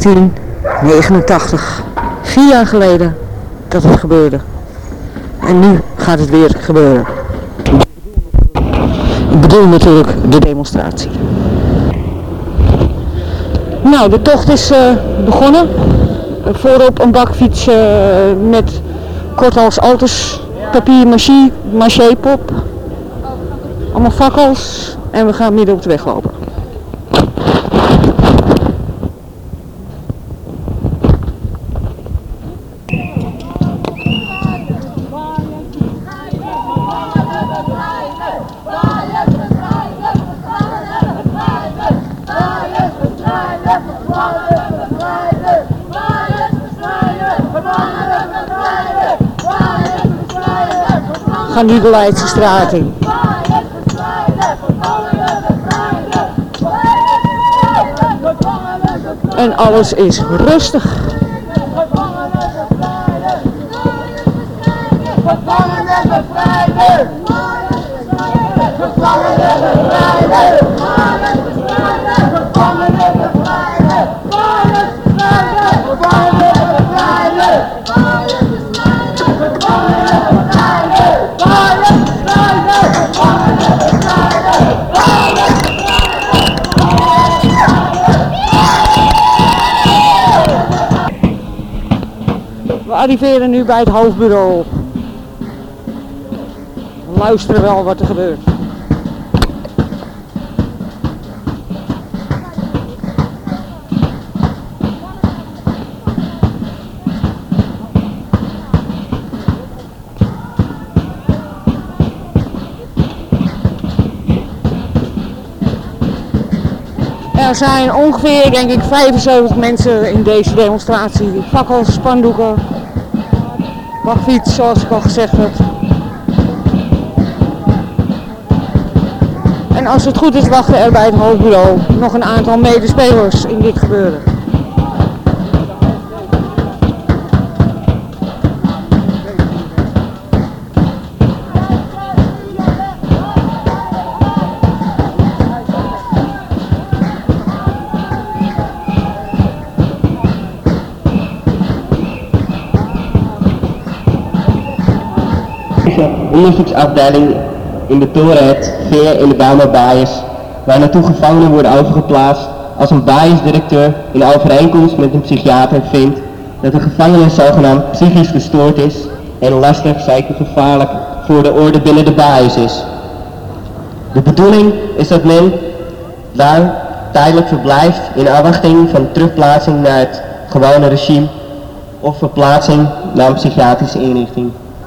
1989, 4 jaar geleden dat het gebeurde. En nu gaat het weer gebeuren. Ik bedoel natuurlijk de demonstratie. Nou, de tocht is begonnen. Voorop een bakfiets met korthals auto's, papier, maché, pop. Allemaal fakkels en we gaan midden op de weg lopen. We gaan nu de Leidse straat in. En alles is rustig. We arriveren nu bij het hoofdbureau. We luisteren wel wat er gebeurt. Er zijn ongeveer, denk ik, 75 mensen in deze demonstratie. Fakkels, spandoeken, bakfiets, zoals ik al gezegd heb. En als het goed is, wachten er bij het hoofdbureau nog een aantal medespelers in dit gebeuren. Onderzoeksafdeling in de Torenhet, Veer in de Bijlmer Baaiers, waar naartoe gevangenen worden overgeplaatst als een baaiensdirecteur in overeenkomst met een psychiater vindt dat een gevangene zogenaamd psychisch gestoord is en lastig, zeker gevaarlijk voor de orde binnen de baaiers is. De bedoeling is dat men daar tijdelijk verblijft in afwachting van terugplaatsing naar het gewone regime of verplaatsing naar een psychiatrische inrichting.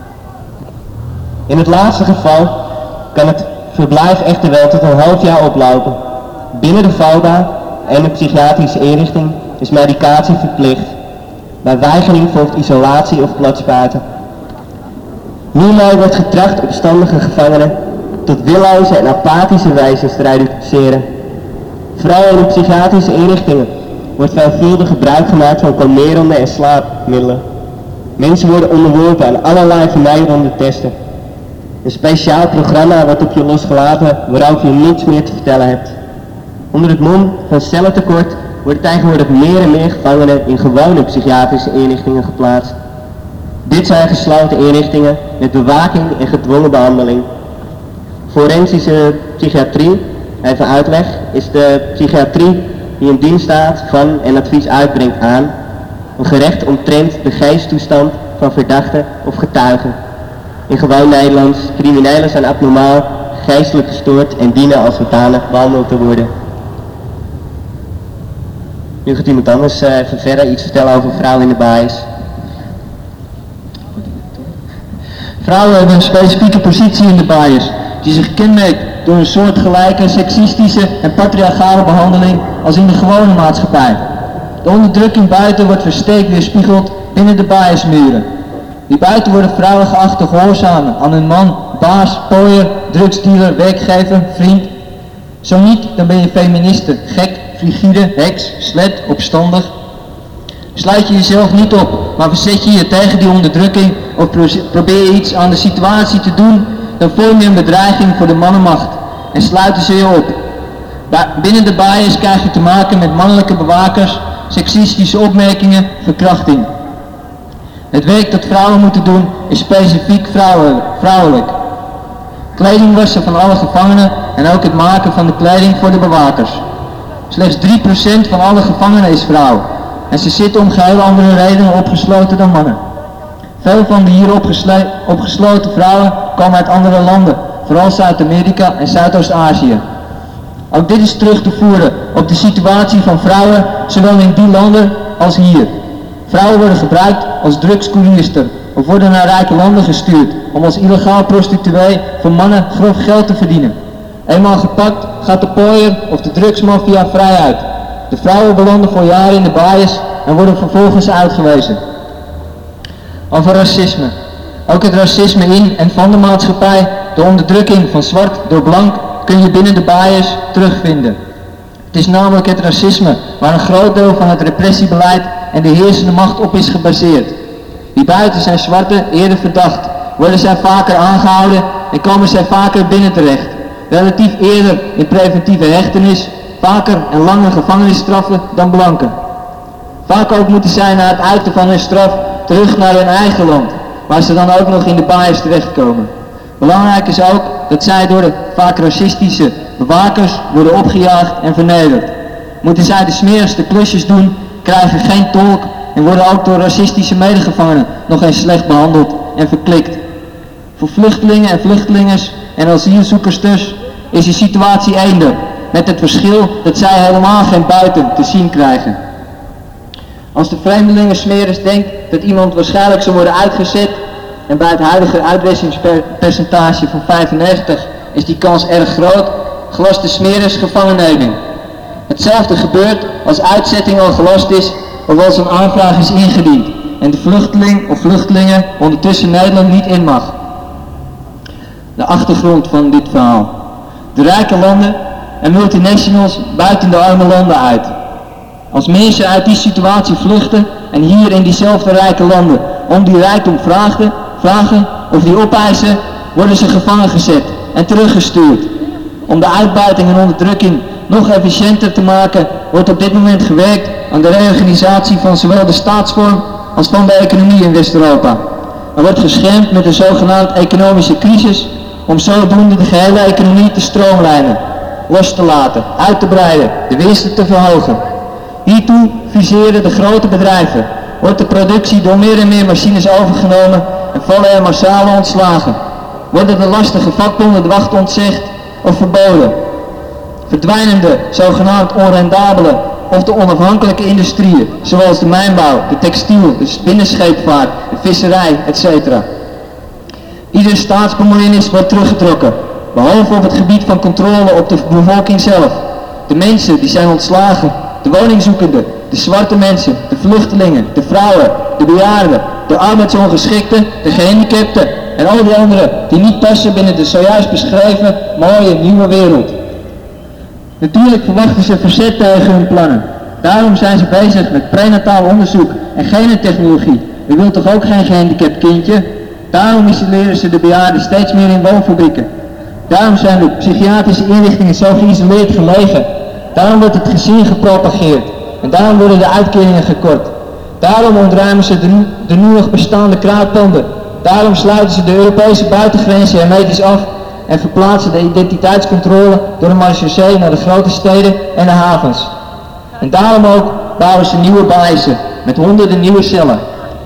In het laatste geval kan het verblijf echter wel tot een half jaar oplopen. Binnen de VOBA en de psychiatrische inrichting is medicatie verplicht. Bij weigering volgt isolatie of platsbuiten. Hiermee wordt getracht opstandige gevangenen tot willoze en apathische wezens te reduceren. Vooral in de psychiatrische inrichtingen wordt veelvuldig gebruik gemaakt van kalmerende en slaapmiddelen. Mensen worden onderworpen aan allerlei vermijderende testen. Een speciaal programma wordt op je losgelaten waarover je niets meer te vertellen hebt. Onder het mom van cellentekort worden tegenwoordig meer en meer gevangenen in gewone psychiatrische inrichtingen geplaatst. Dit zijn gesloten inrichtingen met bewaking en gedwongen behandeling. Forensische psychiatrie, even uitleg, is de psychiatrie die in dienst staat van en advies uitbrengt aan een gerecht omtrent de geesttoestand van verdachten of getuigen. In gewoon Nederlands, criminelen zijn abnormaal, geestelijk gestoord en dienen als zodanig behandeld te worden. Nu gaat iemand anders even verder iets vertellen over vrouwen in de baais. Vrouwen hebben een specifieke positie in de baaiers, die zich kenmerkt door een soortgelijke seksistische en patriarchale behandeling als in de gewone maatschappij. De onderdrukking buiten wordt versteekt weerspiegeld binnen de baaiersmuren. Die buiten worden vrouwen geacht te gehoorzamen aan hun man, baas, pooier, drugsdealer, werkgever, vriend. Zo niet, dan ben je feministe, gek, frigide, heks, slet, opstandig. Sluit je jezelf niet op, maar verzet je je tegen die onderdrukking of probeer je iets aan de situatie te doen, dan vorm je een bedreiging voor de mannenmacht en sluiten ze je op. Binnen de baaiers krijg je te maken met mannelijke bewakers seksistische opmerkingen, verkrachting. Het werk dat vrouwen moeten doen is specifiek vrouwelijk. Kleding wassen van alle gevangenen en ook het maken van de kleding voor de bewakers. Slechts 3% van alle gevangenen is vrouw en ze zitten om geheel andere redenen opgesloten dan mannen. Veel van de hier opgesloten vrouwen komen uit andere landen, vooral Zuid-Amerika en Zuidoost-Azië. Ook dit is terug te voeren op de situatie van vrouwen, zowel in die landen als hier. Vrouwen worden gebruikt als drugscourierster of worden naar rijke landen gestuurd om als illegaal prostituee voor mannen grof geld te verdienen. Eenmaal gepakt gaat de pooier of de drugsmafia vrij uit. De vrouwen belanden voor jaren in de baaiers en worden vervolgens uitgewezen. Over racisme. Ook het racisme in en van de maatschappij, de onderdrukking van zwart door blank, kun je binnen de baaiers terugvinden. Het is namelijk het racisme waar een groot deel van het repressiebeleid en de heersende macht op is gebaseerd. Wie buiten zijn zwarte eerder verdacht, worden zij vaker aangehouden en komen zij vaker binnen terecht. Relatief eerder in preventieve hechtenis, vaker en langer gevangenisstraffen dan blanken. Vaak ook moeten zij na het uiten van hun straf terug naar hun eigen land, waar ze dan ook nog in de baaiers terechtkomen. Belangrijk is ook dat zij door de vaak racistische bewakers worden opgejaagd en vernederd. Moeten zij de smerigste klusjes doen, krijgen geen tolk en worden ook door racistische medegevangenen nog eens slecht behandeld en verklikt. Voor vluchtelingen en vluchtelingers en asielzoekers dus is de situatie eender, met het verschil dat zij helemaal geen buiten te zien krijgen. Als de vreemdelingen smeris denkt dat iemand waarschijnlijk zal worden uitgezet, en bij het huidige uitwisselingspercentage van 95 is die kans erg groot, gelast de smeris gevangenneming. Hetzelfde gebeurt als uitzetting al gelast is of als een aanvraag is ingediend en de vluchteling of vluchtelingen ondertussen Nederland niet in mag. De achtergrond van dit verhaal. De rijke landen en multinationals buiten de arme landen uit. Als mensen uit die situatie vluchten en hier in diezelfde rijke landen om die rijkdom vragen of die opeisen, worden ze gevangen gezet en teruggestuurd. Om de uitbuiting en onderdrukking nog efficiënter te maken, wordt op dit moment gewerkt aan de reorganisatie van zowel de staatsvorm als van de economie in West-Europa. Er wordt geschermd met een zogenaamde economische crisis om zodoende de gehele economie te stroomlijnen, los te laten, uit te breiden, de winsten te verhogen. Hiertoe viseren de grote bedrijven, wordt de productie door meer en meer machines overgenomen en vallen er massale ontslagen. Worden de lastige vakbonden de wacht ontzegd of verboden. Verdwijnen de zogenaamd onrendabele of de onafhankelijke industrieën, zoals de mijnbouw, de textiel, de binnenscheepvaart, de visserij, etc. Iedere staatsbemoeienis wordt teruggetrokken, behalve op het gebied van controle op de bevolking zelf. De mensen die zijn ontslagen, de woningzoekenden, de zwarte mensen, de vluchtelingen, de vrouwen, de bejaarden, de arbeidsongeschikten, de gehandicapten en al die anderen die niet passen binnen de zojuist beschreven mooie nieuwe wereld. Natuurlijk verwachten ze verzet tegen hun plannen. Daarom zijn ze bezig met prenataal onderzoek en genetechnologie. U wilt toch ook geen gehandicapt kindje? Daarom isoleren ze de bejaarden steeds meer in woonfabrieken. Daarom zijn de psychiatrische inrichtingen zo geïsoleerd gelegen. Daarom wordt het gezin gepropageerd. En daarom worden de uitkeringen gekort. Daarom ontruimen ze de nu nog bestaande kruidpanden. Daarom sluiten ze de Europese buitengrenzen hermetisch af en verplaatsen de identiteitscontrole door de marechaussee naar de grote steden en de havens. En daarom ook bouwen ze nieuwe baaizen met honderden nieuwe cellen.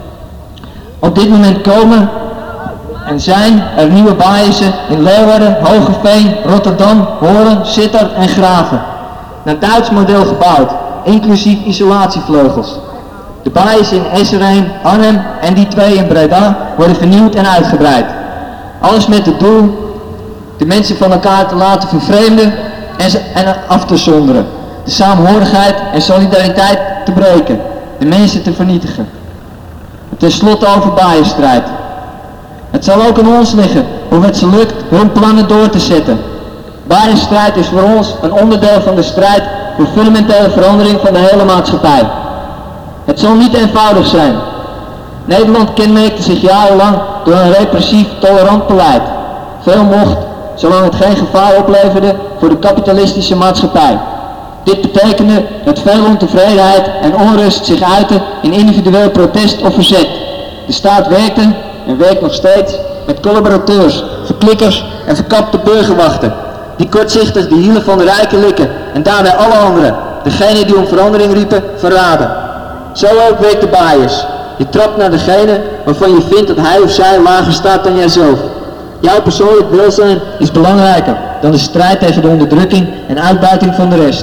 Op dit moment komen en zijn er nieuwe baaizen in Leeuwarden, Hogeveen, Rotterdam, Hoorn, Sittard en Graven. Naar Duits model gebouwd, inclusief isolatievleugels. De baaizen in Esserheim, Arnhem en die twee in Breda worden vernieuwd en uitgebreid. Alles met het doel de mensen van elkaar te laten vervreemden en af te zonderen. De samenhorigheid en solidariteit te breken. De mensen te vernietigen. Ten slotte over baaienstrijd. Het zal ook aan ons liggen hoe het ze lukt hun plannen door te zetten. Baaienstrijd is voor ons een onderdeel van de strijd voor fundamentele verandering van de hele maatschappij. Het zal niet eenvoudig zijn. Nederland kenmerkte zich jarenlang door een repressief, tolerant beleid. Veel mocht, zolang het geen gevaar opleverde voor de kapitalistische maatschappij. Dit betekende dat veel ontevredenheid en onrust zich uitten in individueel protest of verzet. De staat werkte en werkt nog steeds met collaborateurs, verklikkers en verkapte burgerwachten, die kortzichtig de hielen van de rijken likken en daarbij alle anderen, degenen die om verandering riepen, verraden. Zo ook werkt de bias. Je trapt naar degene waarvan je vindt dat hij of zij lager staat dan jijzelf. Jouw persoonlijk welzijn is belangrijker dan de strijd tegen de onderdrukking en uitbuiting van de rest.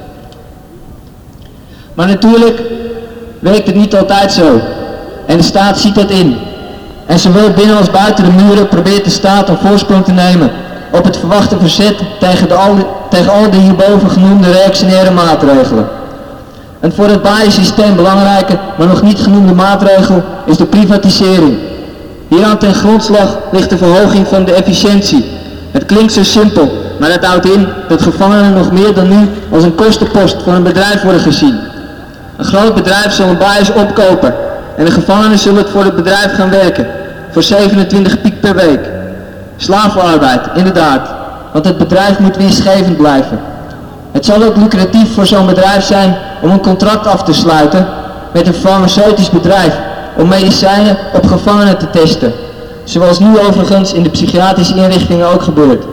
Maar natuurlijk werkt het niet altijd zo. En de staat ziet dat in. En zowel binnen als buiten de muren probeert de staat een voorsprong te nemen op het verwachte verzet tegen al de hierboven genoemde reactionaire maatregelen. Een voor het bias-systeem belangrijke, maar nog niet genoemde maatregel is de privatisering. Hieraan ten grondslag ligt de verhoging van de efficiëntie. Het klinkt zo simpel, maar het houdt in dat gevangenen nog meer dan nu als een kostenpost voor een bedrijf worden gezien. Een groot bedrijf zal een bias opkopen en de gevangenen zullen het voor het bedrijf gaan werken, voor 27 piek per week. Slavenarbeid, inderdaad, want het bedrijf moet winstgevend blijven. Het zal ook lucratief voor zo'n bedrijf zijn om een contract af te sluiten met een farmaceutisch bedrijf om medicijnen op gevangenen te testen, zoals nu overigens in de psychiatrische inrichtingen ook gebeurt.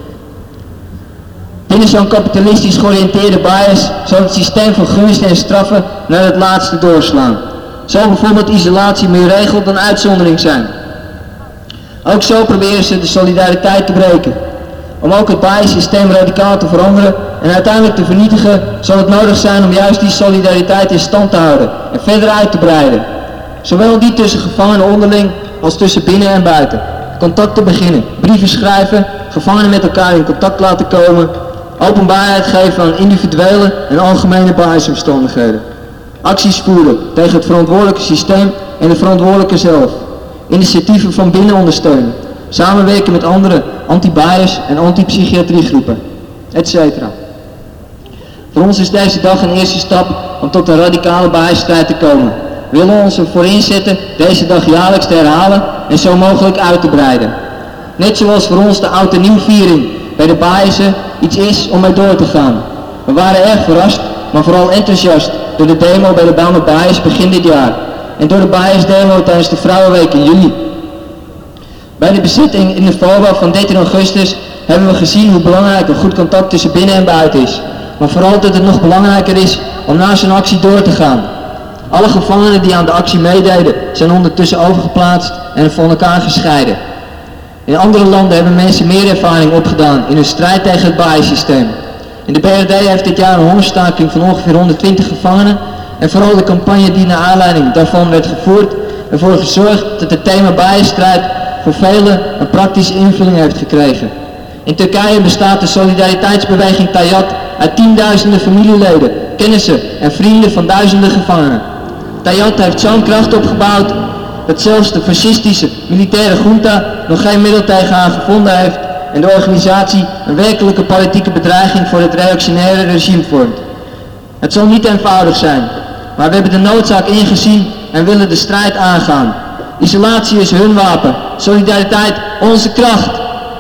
Binnen zo'n kapitalistisch georiënteerde bias zal het systeem van gunsten en straffen naar het laatste doorslaan. Zal bijvoorbeeld isolatie meer regel dan uitzondering zijn. Ook zo proberen ze de solidariteit te breken. Om ook het bias-systeem radicaal te veranderen en uiteindelijk te vernietigen, zal het nodig zijn om juist die solidariteit in stand te houden en verder uit te breiden. Zowel die tussen gevangenen onderling als tussen binnen en buiten. Contact te beginnen, brieven schrijven, gevangenen met elkaar in contact laten komen, openbaarheid geven aan individuele en algemene biasomstandigheden. Acties voeren tegen het verantwoordelijke systeem en de verantwoordelijke zelf. Initiatieven van binnen ondersteunen. Samenwerken met andere anti-bias en anti-psychiatriegroepen, etc. Voor ons is deze dag een eerste stap om tot een radicale biasstrijd te komen. We willen ons ervoor inzetten deze dag jaarlijks te herhalen en zo mogelijk uit te breiden. Net zoals voor ons de oud en nieuw viering bij de biasen iets is om mee door te gaan. We waren erg verrast, maar vooral enthousiast door de demo bij de Bijlmer Bias begin dit jaar en door de bias demo tijdens de Vrouwenweek in juli. Bij de bezetting in de FOBA van 13 augustus hebben we gezien hoe belangrijk een goed contact tussen binnen en buiten is. Maar vooral dat het nog belangrijker is om na zo'n actie door te gaan. Alle gevangenen die aan de actie meededen zijn ondertussen overgeplaatst en van elkaar gescheiden. In andere landen hebben mensen meer ervaring opgedaan in hun strijd tegen het bias-systeem. In de BRD heeft dit jaar een hongerstaking van ongeveer 120 gevangenen en vooral de campagne die naar aanleiding daarvan werd gevoerd ervoor gezorgd dat het thema biasstrijd voor velen een praktische invulling heeft gekregen. In Turkije bestaat de solidariteitsbeweging Tayyat uit tienduizenden familieleden, kennissen en vrienden van duizenden gevangenen. Tayyat heeft zo'n kracht opgebouwd dat zelfs de fascistische militaire junta nog geen middel tegen haar gevonden heeft en de organisatie een werkelijke politieke bedreiging voor het reactionaire regime vormt. Het zal niet eenvoudig zijn, maar we hebben de noodzaak ingezien en willen de strijd aangaan. Isolatie is hun wapen, solidariteit onze kracht.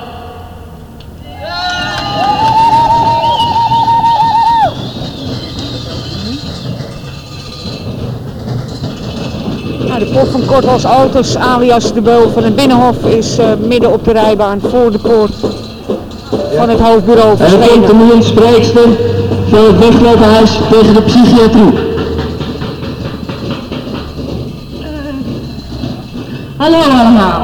De poort van Korthals Auto's, alias de Beul van het Binnenhof, is midden op de rijbaan voor de poort van het hoofdbureau verschenen. En er komt nu een spreekster van het wegloophuis tegen de psychiatrie. Hallo allemaal.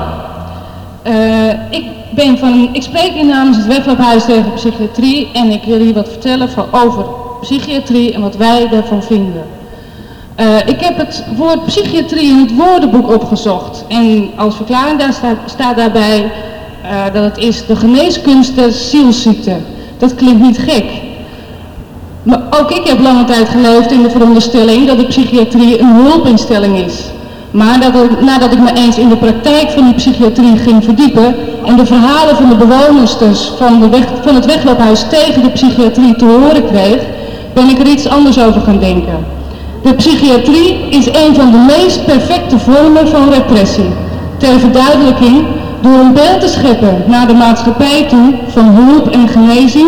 Ik spreek hier namens het wegloophuis tegen psychiatrie en ik wil hier wat vertellen over psychiatrie en wat wij daarvan vinden. Ik heb het woord psychiatrie in het woordenboek opgezocht en als verklaring staat daarbij dat het is de geneeskunst der zielsziekte. Dat klinkt niet gek. Maar ook ik heb lange tijd geleefd in de veronderstelling dat de psychiatrie een hulpinstelling is. Maar nadat ik me eens in de praktijk van die psychiatrie ging verdiepen en de verhalen van de bewoners dus van het wegloophuis tegen de psychiatrie te horen kreeg, ben ik er iets anders over gaan denken. De psychiatrie is een van de meest perfecte vormen van repressie. Ter verduidelijking, door een beeld te scheppen naar de maatschappij toe van hulp en genezing,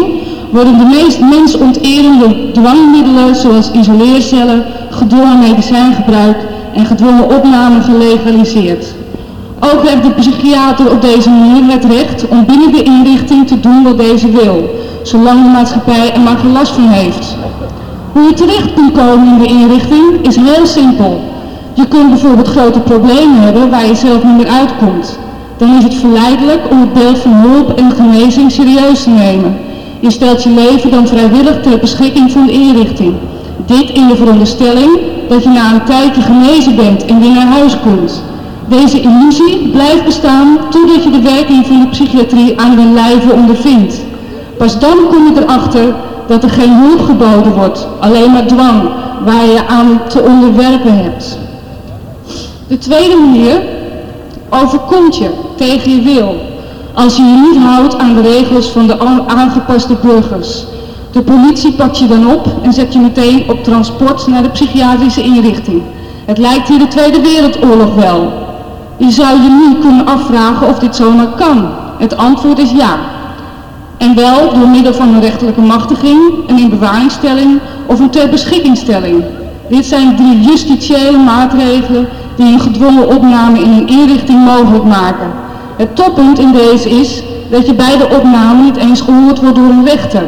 worden de meest mensonterende dwangmiddelen zoals isoleercellen, gedwongen medicijngebruik en gedwongen opname gelegaliseerd. Ook heeft de psychiater op deze manier het recht om binnen de inrichting te doen wat deze wil, zolang de maatschappij er maar geen last van heeft. Hoe je terecht kunt komen in de inrichting is heel simpel. Je kunt bijvoorbeeld grote problemen hebben waar je zelf niet meer uitkomt. Dan is het verleidelijk om het beeld van hulp en genezing serieus te nemen. Je stelt je leven dan vrijwillig ter beschikking van de inrichting. Dit in de veronderstelling dat je na een tijdje genezen bent en weer naar huis kunt. Deze illusie blijft bestaan totdat je de werking van de psychiatrie aan den lijve ondervindt. Pas dan kom je erachter dat er geen hulp geboden wordt, alleen maar dwang, waar je aan te onderwerpen hebt. De tweede manier overkomt je tegen je wil, als je je niet houdt aan de regels van de aangepaste burgers. De politie pakt je dan op en zet je meteen op transport naar de psychiatrische inrichting. Het lijkt hier de Tweede Wereldoorlog wel. Je zou je nu kunnen afvragen of dit zomaar kan. Het antwoord is ja. En wel door middel van een rechterlijke machtiging, een inbewaringstelling of een ter beschikkingstelling. Dit zijn 3 justitiële maatregelen die een gedwongen opname in een inrichting mogelijk maken. Het toppunt in deze is dat je bij de opname niet eens gehoord wordt door een rechter.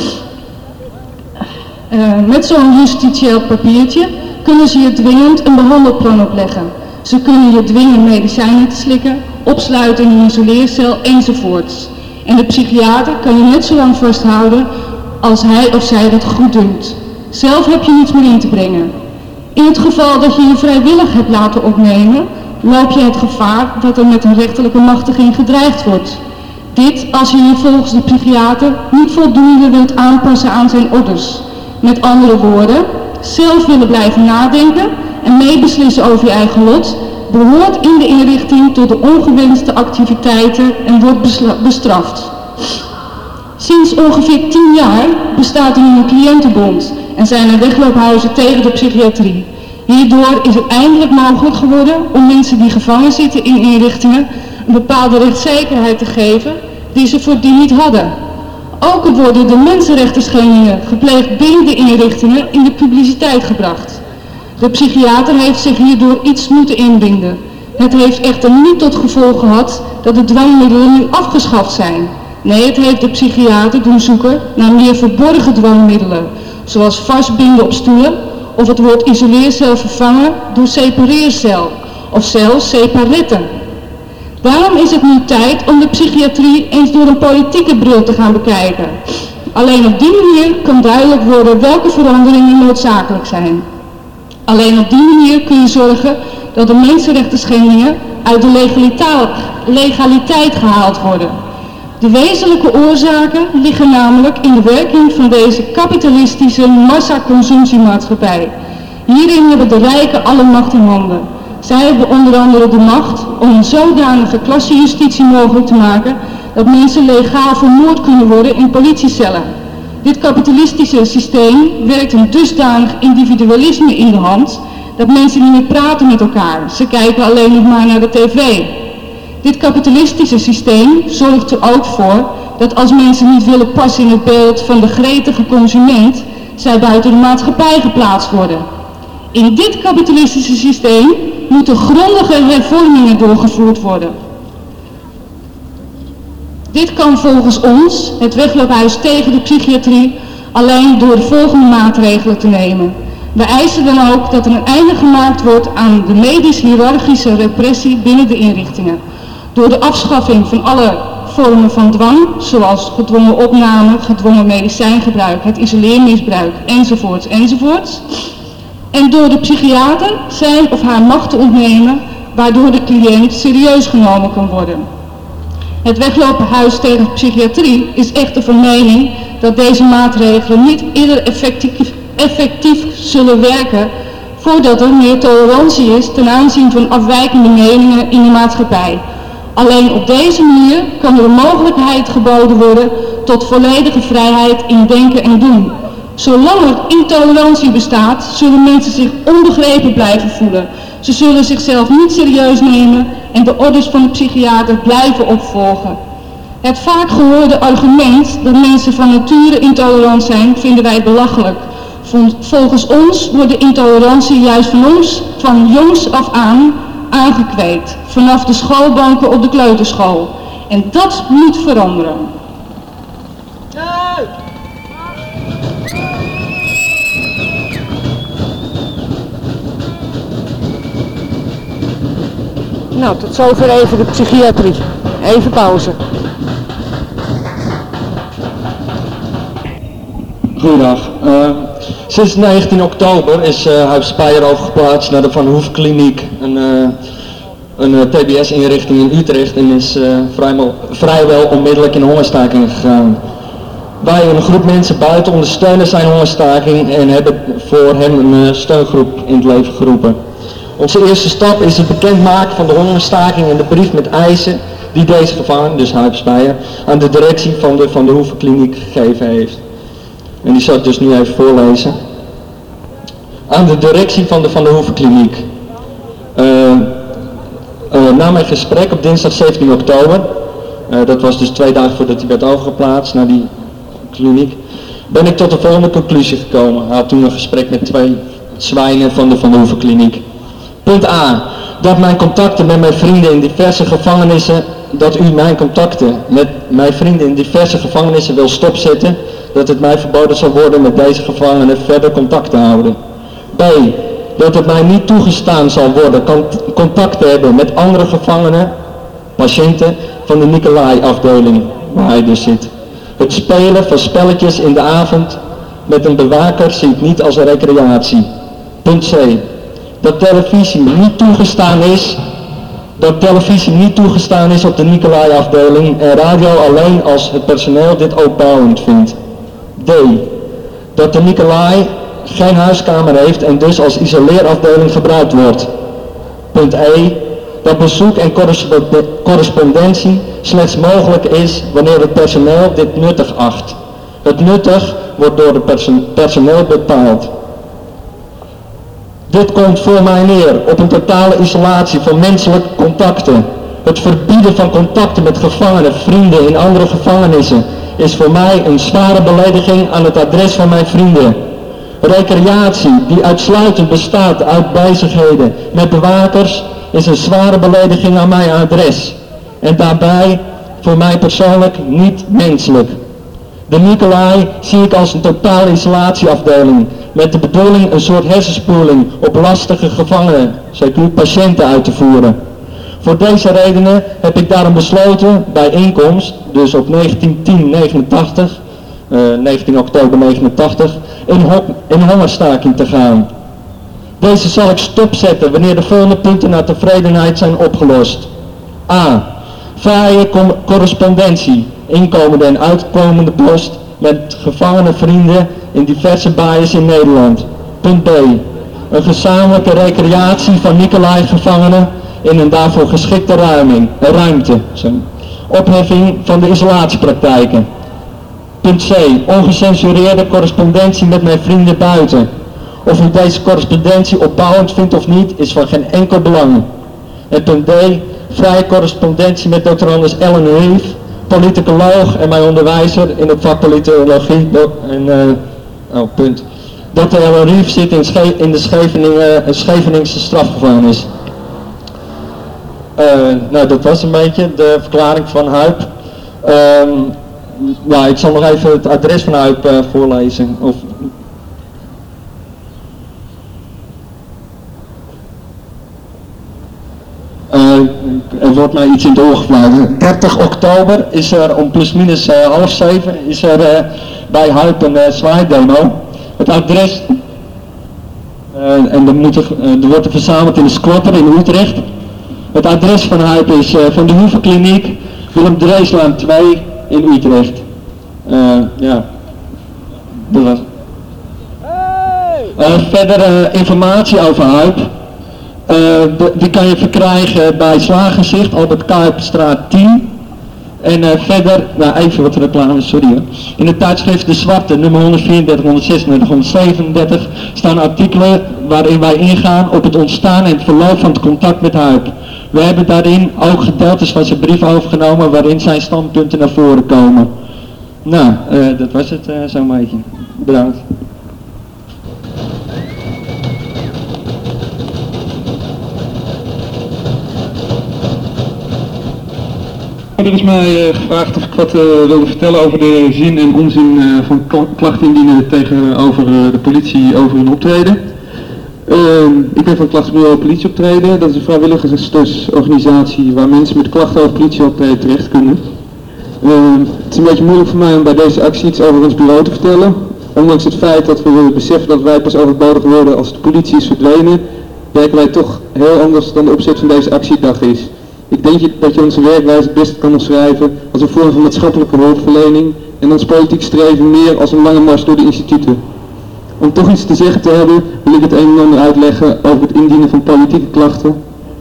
Met zo'n justitieel papiertje kunnen ze je dwingend een behandelplan opleggen. Ze kunnen je dwingen medicijnen te slikken, opsluiten in een isoleercel enzovoorts. En de psychiater kan je net zo lang vasthouden als hij of zij dat goed doet. Zelf heb je niets meer in te brengen. In het geval dat je je vrijwillig hebt laten opnemen, loop je het gevaar dat er met een rechterlijke machtiging gedreigd wordt. Dit als je je volgens de psychiater niet voldoende wilt aanpassen aan zijn orders. Met andere woorden, zelf willen blijven nadenken en meebeslissen over je eigen lot, behoort in de inrichting tot de ongewenste activiteiten en wordt bestraft. Sinds ongeveer 10 jaar bestaat er nu een cliëntenbond en zijn er wegloophuizen tegen de psychiatrie. Hierdoor is het eindelijk mogelijk geworden om mensen die gevangen zitten in inrichtingen een bepaalde rechtszekerheid te geven die ze voordien niet hadden. Ook worden de mensenrechtenschendingen gepleegd binnen de inrichtingen in de publiciteit gebracht. De psychiater heeft zich hierdoor iets moeten inbinden. Het heeft echter niet tot gevolg gehad dat de dwangmiddelen nu afgeschaft zijn. Nee, het heeft de psychiater doen zoeken naar meer verborgen dwangmiddelen, zoals vastbinden op stoelen of het woord isoleercel vervangen door separeercel of zelfs separetten. Daarom is het nu tijd om de psychiatrie eens door een politieke bril te gaan bekijken. Alleen op die manier kan duidelijk worden welke veranderingen noodzakelijk zijn. Alleen op die manier kun je zorgen dat de mensenrechtenschendingen uit de legaliteit gehaald worden. De wezenlijke oorzaken liggen namelijk in de werking van deze kapitalistische massaconsumptiemaatschappij. Hierin hebben de rijken alle macht in handen. Zij hebben onder andere de macht om een zodanige klassenjustitie mogelijk te maken dat mensen legaal vermoord kunnen worden in politiecellen. Dit kapitalistische systeem werkt een dusdanig individualisme in de hand dat mensen niet meer praten met elkaar. Ze kijken alleen nog maar naar de tv. Dit kapitalistische systeem zorgt er ook voor dat als mensen niet willen passen in het beeld van de gretige consument, zij buiten de maatschappij geplaatst worden. In dit kapitalistische systeem moeten grondige hervormingen doorgevoerd worden. Dit kan volgens ons, het wegloophuis tegen de psychiatrie, alleen door de volgende maatregelen te nemen. We eisen dan ook dat er een einde gemaakt wordt aan de medisch-hiërarchische repressie binnen de inrichtingen. Door de afschaffing van alle vormen van dwang, zoals gedwongen opname, gedwongen medicijngebruik, het isoleermisbruik, enzovoorts, enzovoorts. En door de psychiater zijn of haar macht te ontnemen, waardoor de cliënt serieus genomen kan worden. Het wegloophuis tegen psychiatrie is echter van mening dat deze maatregelen niet eerder effectief zullen werken voordat er meer tolerantie is ten aanzien van afwijkende meningen in de maatschappij. Alleen op deze manier kan er een mogelijkheid geboden worden tot volledige vrijheid in denken en doen. Zolang er intolerantie bestaat, zullen mensen zich onbegrepen blijven voelen. Ze zullen zichzelf niet serieus nemen en de orders van de psychiater blijven opvolgen. Het vaak gehoorde argument dat mensen van nature intolerant zijn, vinden wij belachelijk. Volgens ons wordt de intolerantie juist van jongs af aan aangekweekt, vanaf de schoolbanken op de kleuterschool. En dat moet veranderen. Nou, tot zover even de psychiatrie. Even pauze. Goedendag. Sinds 19 oktober is Huib Speyer overgeplaatst naar de Van Hoef Kliniek, een TBS-inrichting in Utrecht, en is vrijwel onmiddellijk in hongerstaking gegaan. Wij, een groep mensen buiten, ondersteunen zijn hongerstaking en hebben voor hem een steungroep in het leven geroepen. Onze eerste stap is het bekendmaken van de hongerstaking en de brief met eisen die deze gevangene, dus Huib Speyer, aan de directie van de Van Hoef Kliniek gegeven heeft. En die zal ik dus nu even voorlezen. Aan de directie van de Van der Hoeven Kliniek. Na mijn gesprek op dinsdag 17 oktober, dat was dus 2 dagen voordat hij werd overgeplaatst naar die kliniek, ben ik tot de volgende conclusie gekomen. Hij had toen een gesprek met 2 zwijnen van de Van der Hoeven Kliniek. Punt A. Dat mijn contacten met mijn vrienden in diverse gevangenissen, dat u mijn contacten met mijn vrienden in diverse gevangenissen wil stopzetten, dat het mij verboden zal worden met deze gevangenen verder contact te houden. B. Dat het mij niet toegestaan zal worden contact te hebben met andere gevangenen, patiënten van de Nicolai-afdeling, waar hij dus zit. Het spelen van spelletjes in de avond met een bewaker zie ik niet als een recreatie. Punt C. Dat televisie niet toegestaan is op de Nicolai-afdeling en radio alleen als het personeel dit opbouwend vindt. D. Dat de Nicolai geen huiskamer heeft en dus als isoleerafdeling gebruikt wordt. Punt E. Dat bezoek en correspondentie slechts mogelijk is wanneer het personeel dit nuttig acht. Het nuttig wordt door het personeel bepaald. Dit komt voor mij neer op een totale isolatie van menselijke contacten. Het verbieden van contacten met gevangenen, vrienden in andere gevangenissen is voor mij een zware belediging aan het adres van mijn vrienden. Recreatie die uitsluitend bestaat uit bezigheden met bewakers is een zware belediging aan mijn adres. En daarbij voor mij persoonlijk niet menselijk. De Nicolai zie ik als een totale isolatieafdeling met de bedoeling een soort hersenspoeling op lastige gevangenen, CQ patiënten uit te voeren. Voor deze redenen heb ik daarom besloten bij inkomst, dus op 19 oktober 89, in hongerstaking te gaan. Deze zal ik stopzetten wanneer de volgende punten naar tevredenheid zijn opgelost. A. Vrije correspondentie, inkomende en uitkomende post met gevangene vrienden in diverse baaiers in Nederland. Punt B. Een gezamenlijke recreatie van Nicolai-gevangenen in een daarvoor geschikte ruimte. Opheffing van de isolatiepraktijken. Punt C. Ongecensureerde correspondentie met mijn vrienden buiten. Of u deze correspondentie opbouwend vindt of niet, is van geen enkel belang. En punt D. Vrije correspondentie met Dr. Anders Ellen Reef, politicoloog en mijn onderwijzer in het vak politologie. Punt. Dr. Ellen Reef zit in de Scheveningse strafgevangenis. Nou, dat was een beetje de verklaring van Huib. Ja, ik zal nog even het adres van Huib voorlezen. Er wordt mij iets in het oor gefluiten. 30 oktober is er om plusminus 6:30 is er bij Huib een zwaaidemo. Het adres, en er wordt er verzameld in de Squatter in Utrecht. Het adres van Huib is Van de Hoeven Kliniek, Willem Dreeslaan 2 in Utrecht. Ja, dat was het. Verder informatie over Huib. Die kan je verkrijgen bij Slagenzicht, Albert Kuipstraat 10. En verder, nou even wat reclame, sorry hoor. In het tijdschrift De Zwarte, nummer 134, 136, 137, staan artikelen waarin wij ingaan op het ontstaan en het verloop van het contact met Huip. We hebben daarin ook gedeeltes van zijn brief overgenomen waarin zijn standpunten naar voren komen. Nou, dat was het zo'n beetje. Bedankt. Er is mij gevraagd of ik wat wilde vertellen over de zin en onzin van klachten indienen tegenover de politie over hun optreden. Ik ben van het klachtenbureau Politieoptreden. Dat is een vrijwilligersorganisatie waar mensen met klachten over politieoptreden terecht kunnen. Het is een beetje moeilijk voor mij om bij deze actie iets over ons bureau te vertellen. Ondanks het feit dat we beseffen dat wij pas overbodig worden als de politie is verdwenen, werken wij toch heel anders dan de opzet van deze actiedag is. Ik denk dat je onze werkwijze het beste kan omschrijven als een vorm van maatschappelijke hulpverlening en ons politiek streven meer als een lange mars door de instituten. Om toch iets te zeggen te hebben, wil ik het een en ander uitleggen over het indienen van politieke klachten,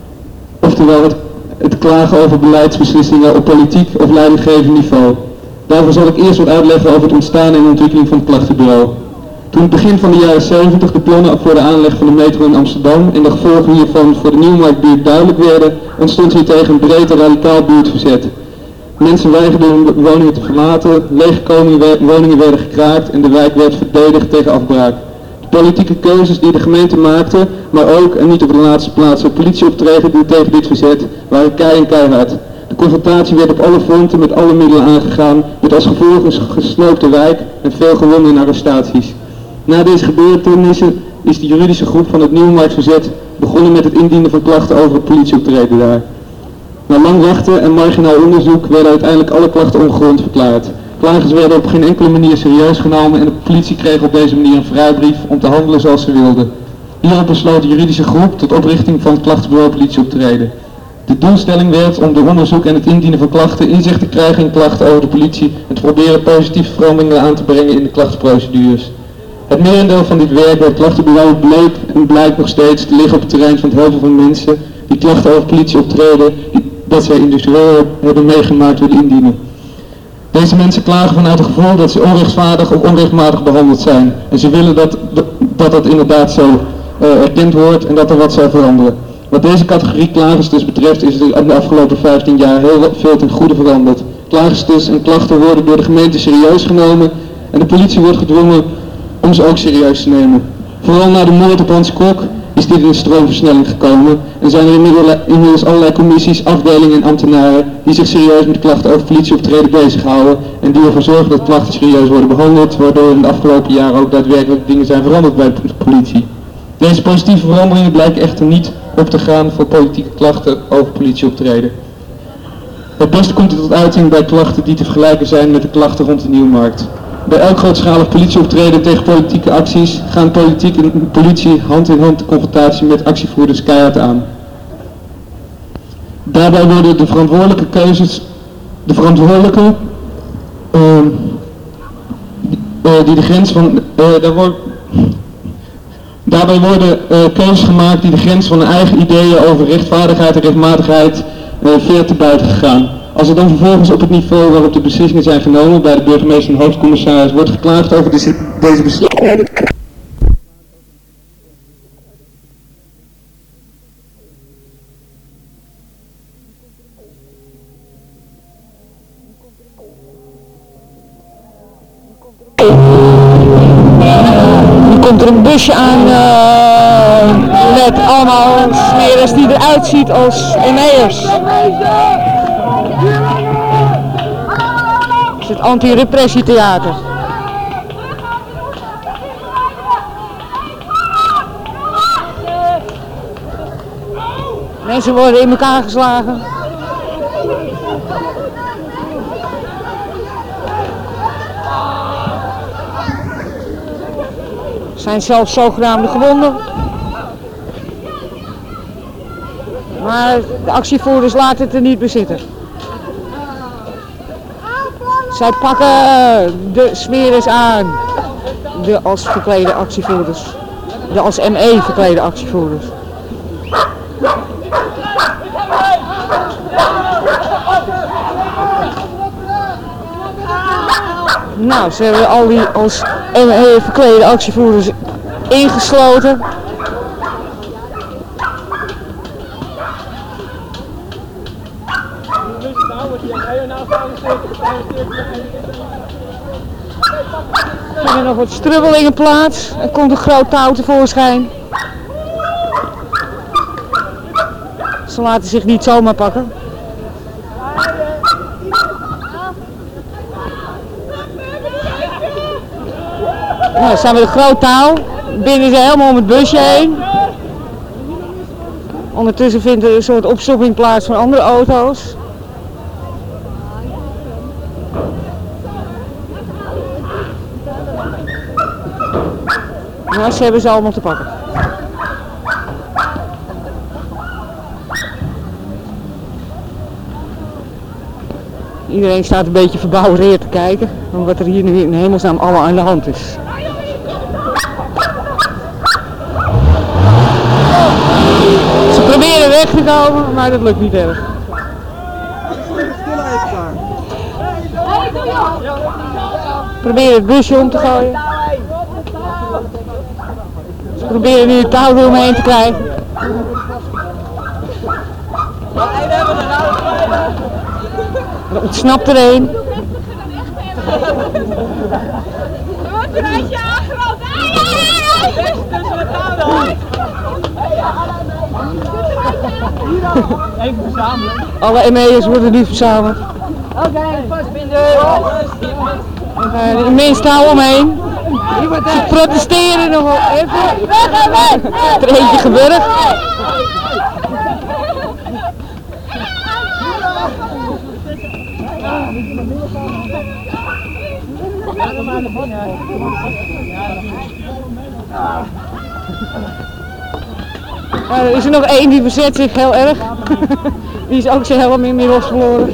oftewel het klagen over beleidsbeslissingen op politiek of leidinggevend niveau. Daarvoor zal ik eerst wat uitleggen over het ontstaan en ontwikkeling van het klachtenbureau. Toen het begin van de jaren 70 de plannen voor de aanleg van de metro in Amsterdam en de gevolgen hiervan voor de Nieuwmarktbuurt duidelijk werden, ontstond hier tegen een breed en radicaal buurtverzet. Mensen weigerden hun woningen te verlaten, leeggekomen woningen werden gekraakt en de wijk werd verdedigd tegen afbraak. De politieke keuzes die de gemeente maakte, maar ook en niet op de laatste plaats het politieoptreden tegen dit verzet, waren keihard. De confrontatie werd op alle fronten met alle middelen aangegaan, met als gevolg een gesloopte wijk en veel gewonden en arrestaties. Na deze gebeurtenissen is de juridische groep van het Nieuwmarktverzet begonnen met het indienen van klachten over het politieoptreden daar. Na lang wachten en marginaal onderzoek werden uiteindelijk alle klachten ongegrond verklaard. Klagers werden op geen enkele manier serieus genomen en de politie kreeg op deze manier een vrijbrief om te handelen zoals ze wilden. Hierop besloot de juridische groep tot oprichting van het klachtenbureau Politieoptreden. De doelstelling werd om door onderzoek en het indienen van klachten inzicht te krijgen in klachten over de politie en te proberen positieve veranderingen aan te brengen in de klachtenprocedures. Het merendeel van dit werk bij het klachtenbureau bleek en blijkt nog steeds te liggen op het terrein van het heel veel van mensen die klachten over politieoptreden dat zij individueel hebben meegemaakt willen indienen. Deze mensen klagen vanuit het gevoel dat ze onrechtvaardig of onrechtmatig behandeld zijn en ze willen dat inderdaad zo erkend wordt en dat er wat zou veranderen. Wat deze categorie klagers dus betreft is er in de afgelopen 15 jaar heel veel ten goede veranderd. Klagers dus en klachten worden door de gemeente serieus genomen en de politie wordt gedwongen om ze ook serieus te nemen. Vooral na de moord op Hans Kok is dit in een stroomversnelling gekomen en zijn er inmiddels allerlei commissies, afdelingen en ambtenaren die zich serieus met klachten over politieoptreden bezighouden en die ervoor zorgen dat klachten serieus worden behandeld, waardoor in de afgelopen jaren ook daadwerkelijk dingen zijn veranderd bij de politie. Deze positieve veranderingen blijken echter niet op te gaan voor politieke klachten over politieoptreden. Het beste komt tot uiting bij klachten die te vergelijken zijn met de klachten rond de Nieuwmarkt. Bij elk grootschalig politieoptreden tegen politieke acties gaan politiek en politie hand in hand de confrontatie met actievoerders keihard aan. Daarbij worden de verantwoordelijke keuzes, daarbij worden keuzes gemaakt die de grens van hun eigen ideeën over rechtvaardigheid en rechtmatigheid ver te buiten gegaan. Als er dan vervolgens op het niveau waarop de beslissingen zijn genomen bij de burgemeester en hoofdcommissaris wordt geklaagd over deze beslissingen. Nu komt er een busje aan met allemaal smeerders die eruit ziet als ME'ers. Het is het anti-repressietheater. Mensen worden in elkaar geslagen. Er zijn zelfs zogenaamde gewonden. Maar de actievoerders laten het er niet bij zitten. Zij pakken de smeerders aan. De als verklede actievoerders. De als ME verklede actievoerders. Nou, ze hebben al die als verklede actievoerders ingesloten. Er zijn nog wat strubbelingen plaats. Er komt een groot touw tevoorschijn. Ze laten zich niet zomaar pakken. Nou, staan we een groot touw. Binnen ze helemaal om het busje heen. Ondertussen vindt er een soort opstopping plaats van andere auto's. Nou, ze hebben ze allemaal te pakken. Iedereen staat een beetje verbouwereerd te kijken, van wat er hier nu in hemelsnaam allemaal aan de hand is. Ze proberen weg te komen, maar dat lukt niet erg. Proberen het busje om te gooien. Ze proberen nu het touw eromheen te krijgen. Er ontsnapt er een. Er wordt een beetje aangerand. Even verzamelen. Alle ME'ers worden nu verzameld. Oké, vastbinden. De mensen touw omheen. Ze protesteren nog wel even. Er is eentje gebeurd. Er is er nog één die verzet zich heel erg. Die is ook zijn helm inmiddels verloren.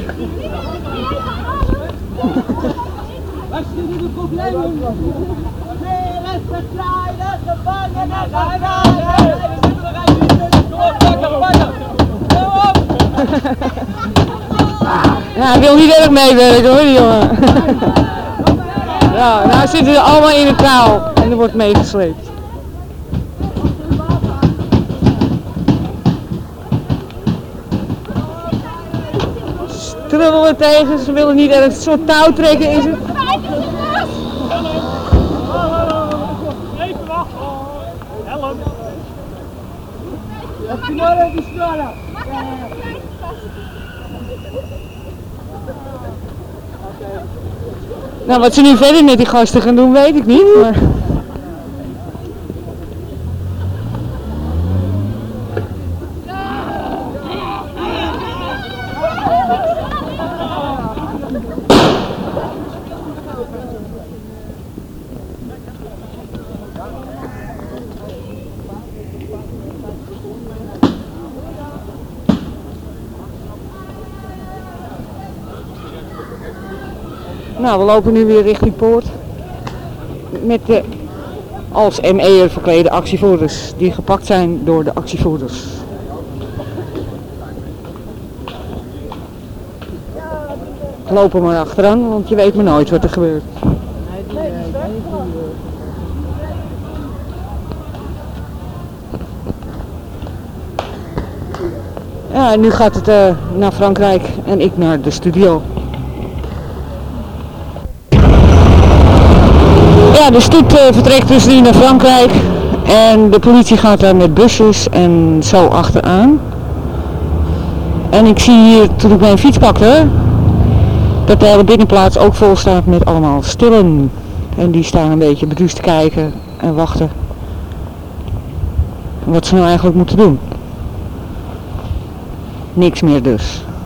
Wat is nu het probleem? Vele verkleinen, gevangenen, Ja, hij wil niet erg meewerken hoor, die jongen. Ja, nou zitten ze allemaal in het touw en er wordt meegesleept. Strubbelen tegen, ze willen niet erg een soort touw trekken is het. Even wachten. Help. Die snorren. Nou, wat ze nu verder met die gasten gaan doen, weet ik niet. Maar... Nou, we lopen nu weer richting Poort. Met de als ME'er verklede actievoerders die gepakt zijn door de actievoerders. Lopen maar achteraan, want je weet maar nooit wat er gebeurt. Ja, en nu gaat het naar Frankrijk en ik naar de studio. Ja, de stoet vertrekt dus nu naar Frankrijk en de politie gaat daar met busjes en zo achteraan. En ik zie hier, toen ik mijn fiets pakte, dat de hele binnenplaats ook vol staat met allemaal stillen. En die staan een beetje beduusd te kijken en wachten wat ze nou eigenlijk moeten doen. Niks meer dus.